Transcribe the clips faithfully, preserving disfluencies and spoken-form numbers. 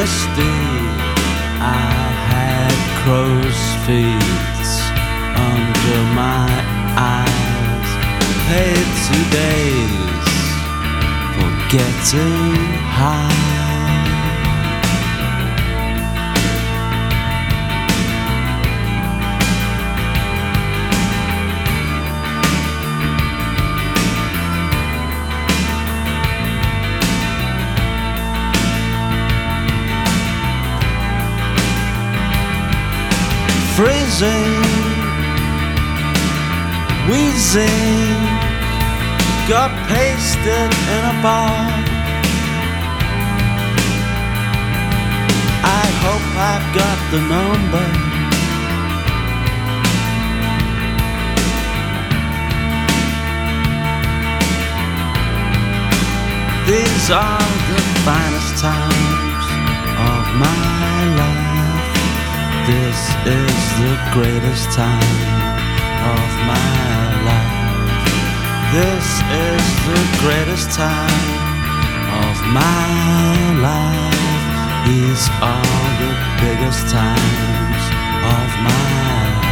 honesty. I had crow's feet under my eyes, paid two days for getting high. Freezing, wheezing, got pasted in a bar. I hope I've got the number. These are the finest times of my life. This is the greatest time of my life. This is the greatest time of my life. These are the biggest times of my life.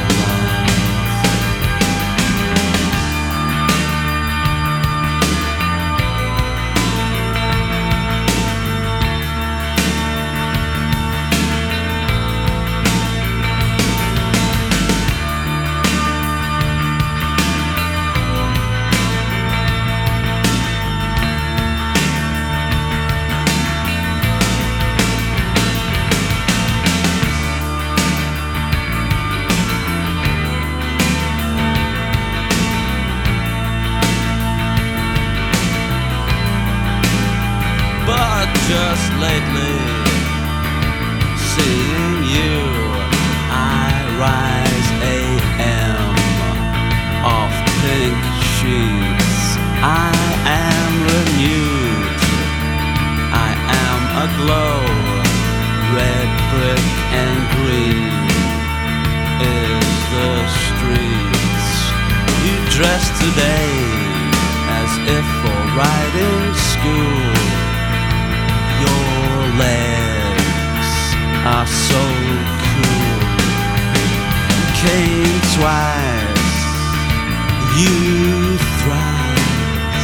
But just lately, seeing you, I rise A M off pink sheets. I am renewed, I am aglow. Red brick and green is the streets. You dress today as if for riding school. Your legs are so cool. Came twice, you thrice.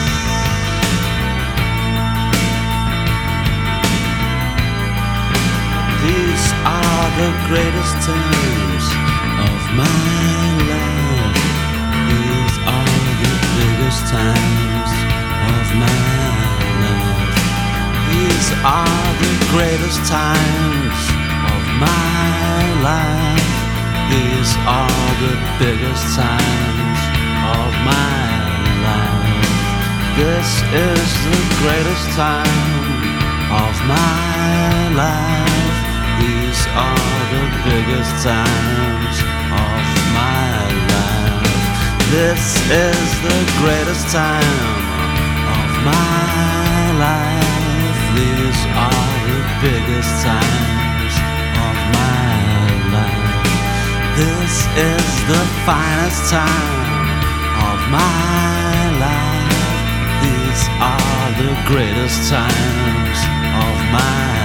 These are the greatest times of my life. These are the biggest times of my life. These are the greatest times of my life. These are the biggest times of my life. This is the greatest time of my life. These are the biggest times of my life. This is the greatest time of my life. These are the biggest times of my life. This is the finest time of my life. These are the greatest times of my life.